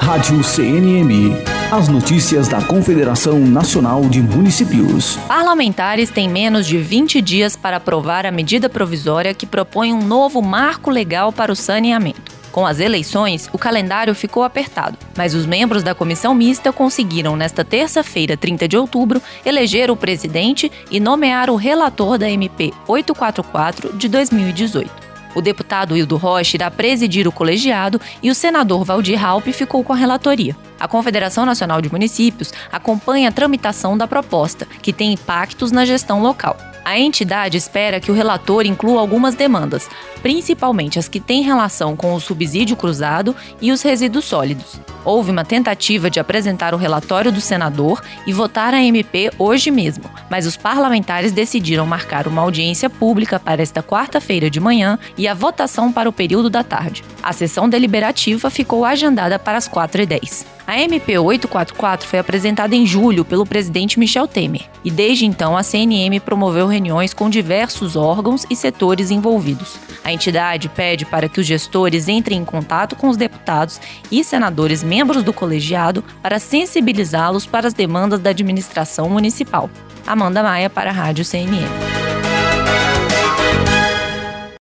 Rádio CNM. As notícias da Confederação Nacional de Municípios. Parlamentares têm menos de 20 dias para aprovar a medida provisória que propõe um novo marco legal para o saneamento. Com as eleições, o calendário ficou apertado, mas os membros da comissão mista conseguiram, nesta terça-feira, 30 de outubro, eleger o presidente e nomear o relator da MP 844 de 2018. O deputado Hildo Rocha irá presidir o colegiado e o senador Waldir Raupp ficou com a relatoria. A Confederação Nacional de Municípios acompanha a tramitação da proposta, que tem impactos na gestão local. A entidade espera que o relator inclua algumas demandas, principalmente as que têm relação com o subsídio cruzado e os resíduos sólidos. Houve uma tentativa de apresentar o relatório do senador e votar a MP hoje mesmo, mas os parlamentares decidiram marcar uma audiência pública para esta quarta-feira de manhã e a votação para o período da tarde. A sessão deliberativa ficou agendada para as 4h10. A MP 844 foi apresentada em julho pelo presidente Michel Temer e desde então a CNM promoveu reuniões com diversos órgãos e setores envolvidos. A entidade pede para que os gestores entrem em contato com os deputados e senadores membros do colegiado para sensibilizá-los para as demandas da administração municipal. Amanda Maia para a Rádio CNM.